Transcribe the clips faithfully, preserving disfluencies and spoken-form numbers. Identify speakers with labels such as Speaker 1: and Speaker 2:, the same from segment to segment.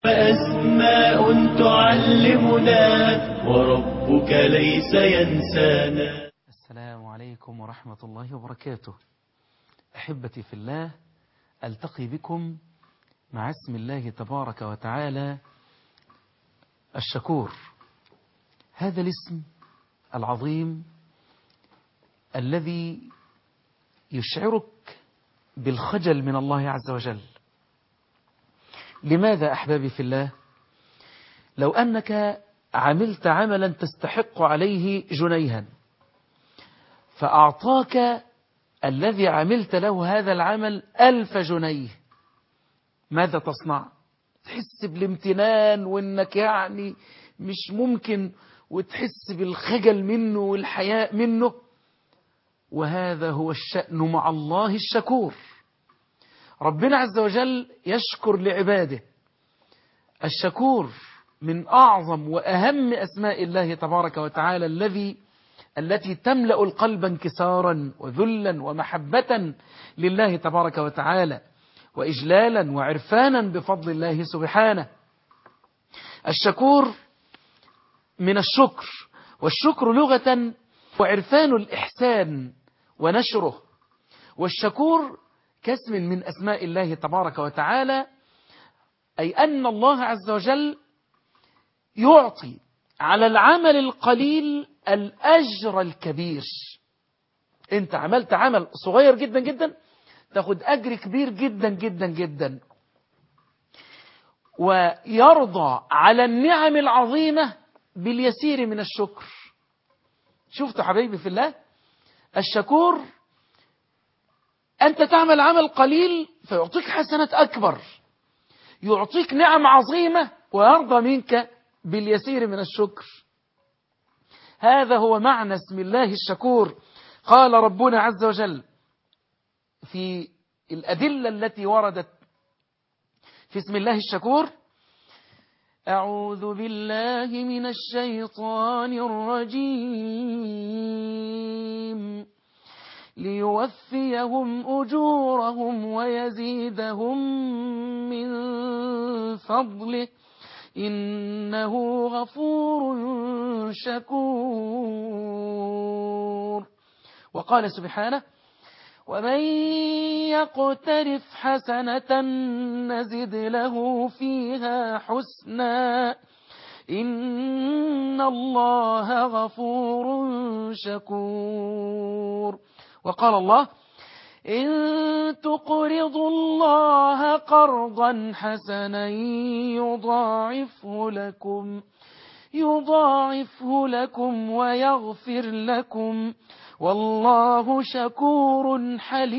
Speaker 1: أسماء تعلمنا وربك ليس ينسانا.
Speaker 2: السلام عليكم ورحمة الله وبركاته. أحبتي في الله، ألتقي بكم مع اسم الله تبارك وتعالى الشكور. هذا الاسم العظيم الذي يشعرك بالخجل من الله عز وجل. لماذا أحبابي في الله؟ لو أنك عملت عملا تستحق عليه جنيها، فأعطاك الذي عملت له هذا العمل ألف جنيه، ماذا تصنع؟ تحس بالامتنان وإنك يعني مش ممكن، وتحس بالخجل منه والحياء منه. وهذا هو الشأن مع الله الشكور. ربنا عز وجل يشكر لعباده. الشكور من أعظم وأهم أسماء الله تبارك وتعالى الذي التي تملأ القلب انكسارا وذلا ومحبة لله تبارك وتعالى، وإجلالا وعرفانا بفضل الله سبحانه. الشكور من الشكر، والشكر لغة وعرفان الإحسان ونشره. والشكور كاسم من أسماء الله تبارك وتعالى، أي أن الله عز وجل يعطي على العمل القليل الأجر الكبير. أنت عملت عمل صغير جدا جدا، تاخد أجر كبير جدا جدا جدا. ويرضى على النعم العظيمة باليسير من الشكر. شفتوا حبيبي في الله، الشكور أنت تعمل عمل قليل فيعطيك حسنات أكبر، يعطيك نعم عظيمة ويرضى منك باليسير من الشكر. هذا هو معنى اسم الله الشكور. قال ربنا عز وجل في الأدلة التي وردت في اسم الله الشكور: أعوذ بالله من الشيطان الرجيم ليوفيهم أجورهم ويزيدهم من فضله إنه غفور شكور. وقال سبحانه: ومن يقترف حسنة نزد له فيها حسنا إن الله غفور شكور. وقال الله: إن تقرضوا الله قرضا حسنا يضاعفه لكم يضاعفه لكم ويغفر لكم والله شكور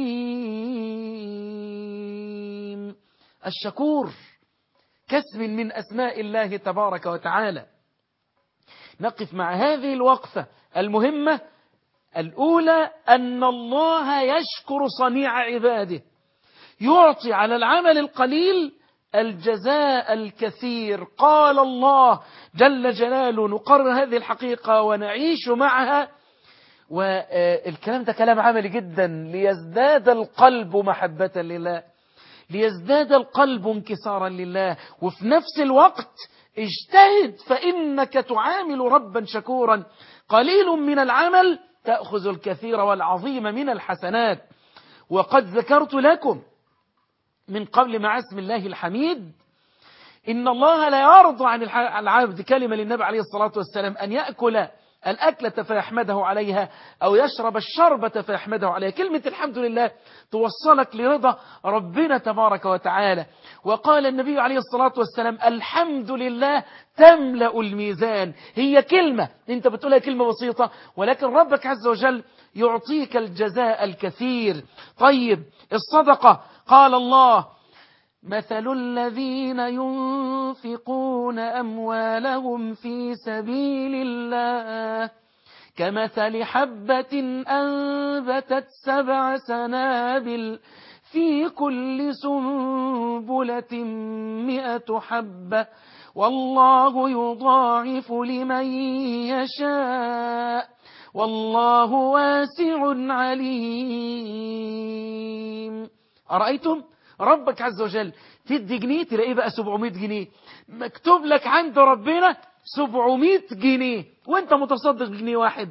Speaker 2: حليم. الشكور كاسم من أسماء الله تبارك وتعالى. نقف مع هذه الوقفة المهمة الأولى، أن الله يشكر صنيع عباده، يعطي على العمل القليل الجزاء الكثير. قال الله جل جلاله، نقرر هذه الحقيقة ونعيش معها، والكلام ده كلام عملي جدا، ليزداد القلب محبة لله، ليزداد القلب انكسارا لله. وفي نفس الوقت اجتهد، فإنك تعامل ربا شكورا. قليل من العمل تأخذ الكثير والعظيم من الحسنات. وقد ذكرت لكم من قبل مع اسم الله الحميد إن الله لا يرضى عن العبد، كلمة للنبي عليه الصلاة والسلام، أن يأكل الأكلة فيحمده عليها أو يشرب الشربة فيحمده عليها. كلمة الحمد لله توصلك لرضا ربنا تبارك وتعالى. وقال النبي عليه الصلاة والسلام: الحمد لله تملأ الميزان. هي كلمة انت بتقولها كلمة بسيطة، ولكن ربك عز وجل يعطيك الجزاء الكثير. طيب، الصدقة، قال الله: مثل الذين ينفقون أموالهم في سبيل الله كمثل حبة أنبتت سبع سنابل في كل سنبلة مئة حبة والله يضاعف لمن يشاء والله واسع عليم. أرأيتم ربك عز وجل تدي جنيه تلاقيه بقى سبعمائة جنيه، مكتوب لك عند ربنا سبعمائة جنيه وانت متصدق بجنيه واحد.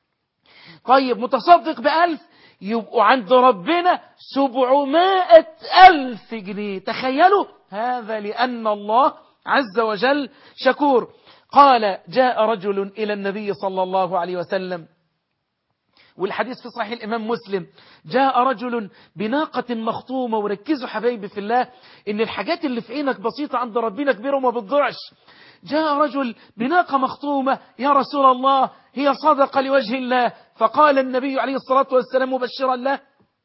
Speaker 2: طيب متصدق بألف يبقوا عند ربنا سبعمائة ألف جنيه. تخيلوا هذا لأن الله عز وجل شكور. قال جاء رجل إلى النبي صلى الله عليه وسلم، والحديث في صحيح الإمام مسلم، جاء رجل بناقة مخطومة. وركزوا حبايبي في الله إن الحاجات اللي في عينك بسيطة عند ربنا كبيرة وما بتضيعش. جاء رجل بناقة مخطومة، يا رسول الله هي صدقة لوجه الله. فقال النبي عليه الصلاة والسلام مبشرا له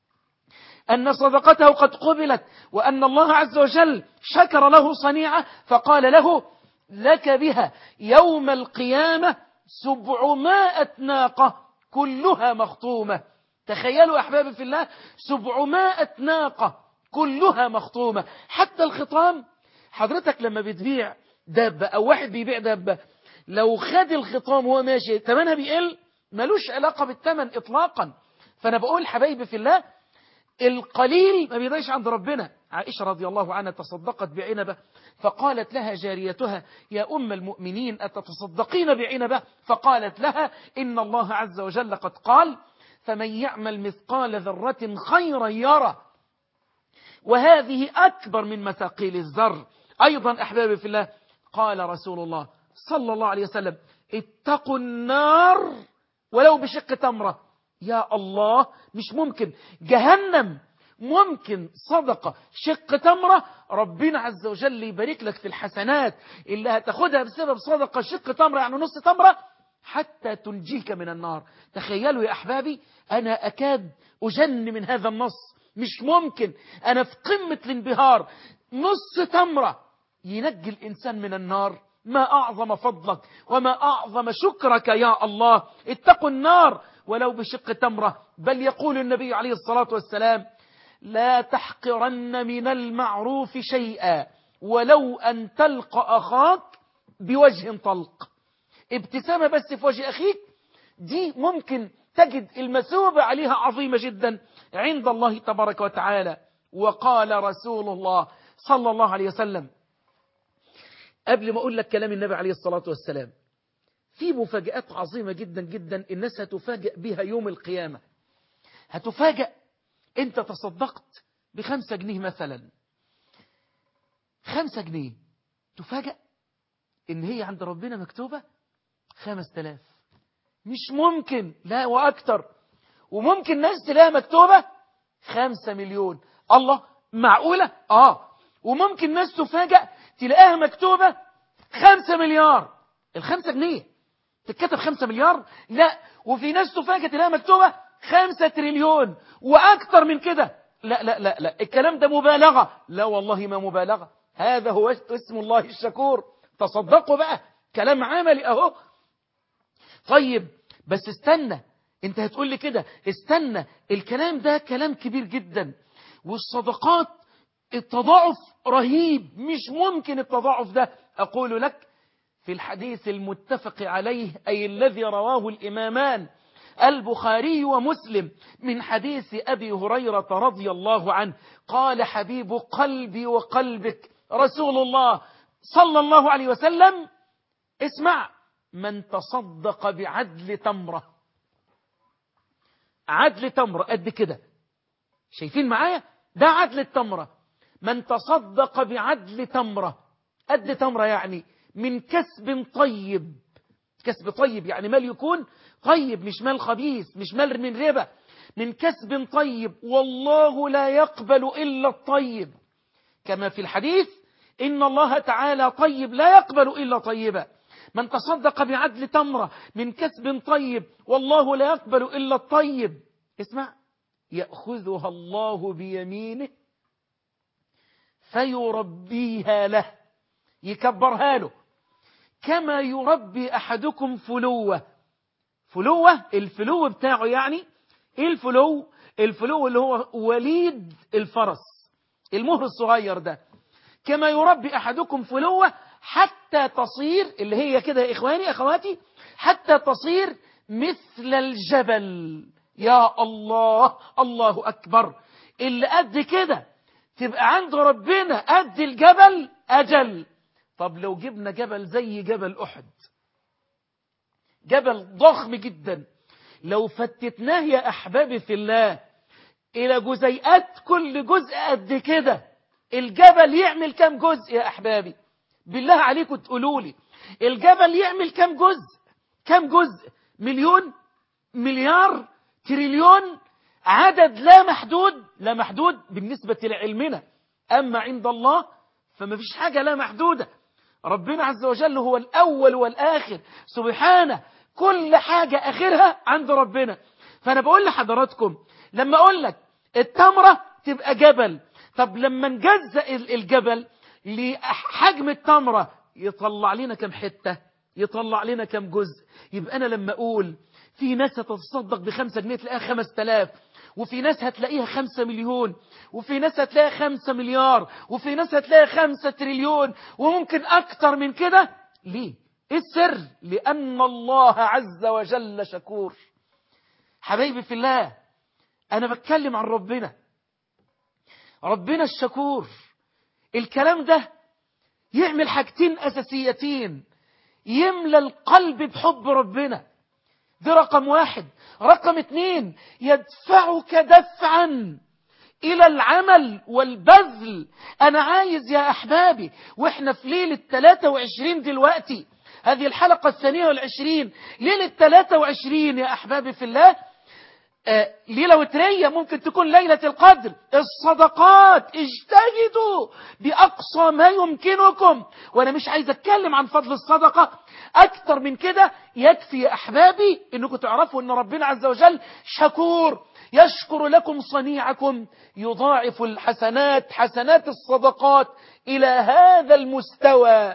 Speaker 2: أن صدقته قد قبلت وأن الله عز وجل شكر له صنيعة، فقال له لك بها يوم القيامة سبعمائة ناقة كلها مخطومة. تخيلوا أحبابي في الله، سبعمائة ناقة كلها مخطومة. حتى الخطام، حضرتك لما بتبيع دابة أو واحد بيبيع دابة، لو خد الخطام وهو ماشي ثمنها بيقل، ملوش علاقة بالثمن إطلاقا. فأنا بقول حبايبي في الله القليل ما بيضيعش عند ربنا. عائشة رضي الله عنها تصدقت بعنبة، فقالت لها جاريتها يا أم المؤمنين أتتصدقين بعنبة؟ فقالت لها إن الله عز وجل قد قال فمن يعمل مثقال ذرة خيرا يرى، وهذه أكبر من مثاقيل الذر. أيضا أحبابي في الله قال رسول الله صلى الله عليه وسلم اتقوا النار ولو بشق تمرة. يا الله، مش ممكن جهنم ممكن صدقة شق تمرة ربنا عز وجل يبارك لك في الحسنات اللي هتاخدها بسبب صدقة شق تمرة، يعني نص تمرة، حتى تنجيك من النار. تخيلوا يا أحبابي، أنا أكاد أجن من هذا النص، مش ممكن، أنا في قمة الانبهار. نص تمرة ينجي الإنسان من النار، ما أعظم فضلك وما أعظم شكرك يا الله. اتقوا النار ولو بشق تمرة. بل يقول النبي عليه الصلاة والسلام لا تحقرن من المعروف شيئا ولو أن تلقى أخاك بوجه طلق. ابتسامة بس في وجه أخيك دي ممكن تجد المثوبة عليها عظيمة جدا عند الله تبارك وتعالى. وقال رسول الله صلى الله عليه وسلم، قبل ما أقول لك كلام النبي عليه الصلاة والسلام، في مفاجآت عظيمة جدا جدا الناس هتفاجأ بها يوم القيامة. هتفاجأ انت تصدقت بخمسة جنيه مثلا، خمسة جنيه، تفاجأ ان هي عند ربنا مكتوبة خمس تلاف. مش ممكن، لا وأكتر. وممكن ناس تلاقيها مكتوبة خمسة مليون. الله، معقولة؟ آه. وممكن ناس تفاجأ تلاقيها مكتوبة خمسة مليار. الخمسة جنيه تتكتب خمسة مليار؟ لا. وفي ناس تفاجأ تلاقيها مكتوبة خمسة تريليون وأكتر من كده. لا لا لا لا، الكلام ده مبالغة. لا والله ما مبالغة، هذا هو اسم الله الشكور. تصدقوا بقى، كلام عملي أهو. طيب بس استنى، انت هتقول لي كده استنى، الكلام ده كلام كبير جدا، والصدقات التضاعف رهيب، مش ممكن التضاعف ده. أقول لك في الحديث المتفق عليه، أي الذي رواه الإمامان البخاري ومسلم، من حديث أبي هريرة رضي الله عنه، قال حبيب قلبي وقلبك رسول الله صلى الله عليه وسلم، اسمع، من تصدق بعدل تمرة، عدل تمرة قد كده، شايفين معايا؟ ده عدل التمرة. من تصدق بعدل تمرة، قد تمرة يعني من كسب طيب. كسب طيب يعني مال يكون طيب، مش مال خبيث، مش مال من ربا، من كسب طيب، والله لا يقبل إلا الطيب، كما في الحديث إن الله تعالى طيب لا يقبل إلا طيبا. من تصدق بعدل تمرة من كسب طيب والله لا يقبل إلا الطيب، اسمع، يأخذها الله بيمينه فيربيها له، يكبرها له، كما يربي أحدكم فلوة. فلوة، الفلو بتاعه يعني ايه الفلو؟ الفلو اللي هو وليد الفرس، المهر الصغير ده. كما يربي أحدكم فلوة حتى تصير، اللي هي كده يا إخواني أخواتي، حتى تصير مثل الجبل. يا الله، الله أكبر، اللي قد كده تبقى عند ربنا قد الجبل أجل. طب لو جبنا جبل زي جبل أحد، جبل ضخم جدا، لو فتتناه يا أحبابي في الله إلى جزيئات، كل جزء قد كده، الجبل يعمل كم جزء يا أحبابي؟ بالله عليكم تقولوا لي الجبل يعمل كم جزء؟ كم جزء؟ مليون، مليار، تريليون، عدد لا محدود. لا محدود بالنسبة لعلمنا، أما عند الله فما فيش حاجة لا محدودة. ربنا عز وجل هو الأول والآخر سبحانه، كل حاجة آخرها عند ربنا. فأنا بقول لحضراتكم لما أقول لك التمرة تبقى جبل، طب لما نجزأ الجبل لحجم التمرة يطلع لنا كم حتة؟ يطلع لنا كم جزء؟ يبقى أنا لما أقول في ناس هتتصدق بخمسة جنيه تلاقيها خمس تلاف، وفي ناس هتلاقيها خمسة مليون، وفي ناس هتلاقيها خمسة مليار، وفي ناس هتلاقيها خمسة تريليون، وممكن أكتر من كده. ليه؟ إيه السر؟ لأن الله عز وجل شكور. حبايبي في الله، أنا بتكلم عن ربنا، ربنا الشكور. الكلام ده يعمل حاجتين أساسيتين، يملى القلب بحب ربنا، ده رقم واحد. رقم اتنين، يدفعك دفعا إلى العمل والبذل. أنا عايز يا أحبابي وإحنا في ليلة ثلاثة وعشرين دلوقتي، هذه الحلقة الثانية والعشرين، ليلة ثلاثة وعشرين يا أحبابي في الله، آه ليلة وترية، ممكن تكون ليلة القدر. الصدقات اجتهدوا بأقصى ما يمكنكم، وأنا مش عايز أتكلم عن فضل الصدقة أكتر من كده. يكفي يا أحبابي أنكم تعرفوا أن ربنا عز وجل شكور، يشكر لكم صنيعكم، يضاعف الحسنات، حسنات الصدقات إلى هذا المستوى.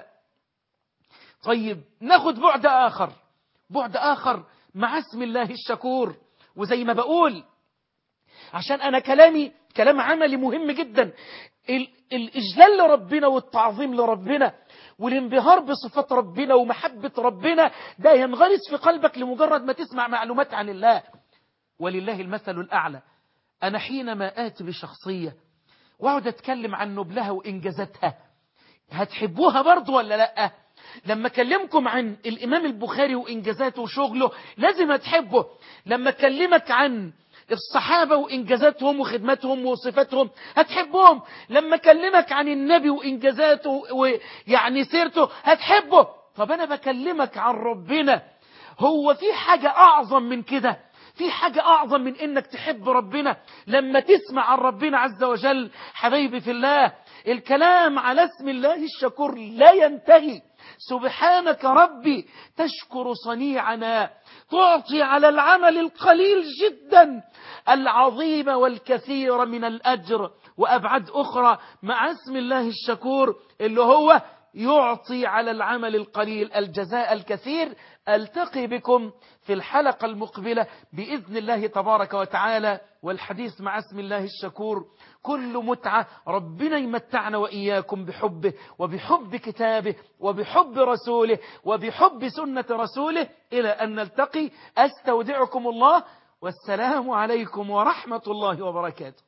Speaker 2: طيب ناخد بعد آخر، بعد آخر مع اسم الله الشكور. وزي ما بقول، عشان أنا كلامي كلام عملي مهم جدا، الإجلال لربنا والتعظيم لربنا والانبهار بصفات ربنا ومحبة ربنا ده ينغرس في قلبك لمجرد ما تسمع معلومات عن الله. ولله المثل الأعلى. أنا حينما آتي بشخصية وأقعد أتكلم عن نبلها وإنجازاتها، هتحبوها برضو ولا لأ؟ لما أكلمكم عن الإمام البخاري وإنجازاته وشغله لازم هتحبه. لما أكلمك عن الصحابة وإنجازاتهم وخدمتهم وصفاتهم هتحبهم. لما أكلمك عن النبي وإنجازاته ويعني سيرته هتحبه. طب أنا بكلمك عن ربنا، هو في حاجة أعظم من كده؟ في حاجة أعظم من إنك تحب ربنا لما تسمع عن ربنا عز وجل؟ حبايبي في الله، الكلام على اسم الله الشكور لا ينتهي. سبحانك ربي تشكر صنيعنا، تعطي على العمل القليل جدا العظيم والكثير من الأجر وأبعاد أخرى مع اسم الله الشكور اللي هو يعطي على العمل القليل الجزاء الكثير. ألتقي بكم في الحلقة المقبلة بإذن الله تبارك وتعالى، والحديث مع اسم الله الشكور كل متعة. ربنا يمتعنا وإياكم بحبه وبحب كتابه وبحب رسوله وبحب سنة رسوله. إلى أن نلتقي، أستودعكم الله، والسلام عليكم ورحمة الله وبركاته.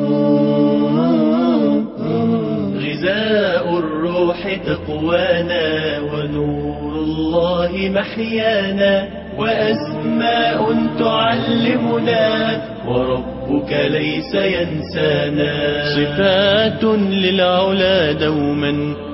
Speaker 1: غذاء الروح تقوانا، ونور الله محيانا، وأسماء تعلمنا، وربك ليس ينسانا. صفات للعلا دوما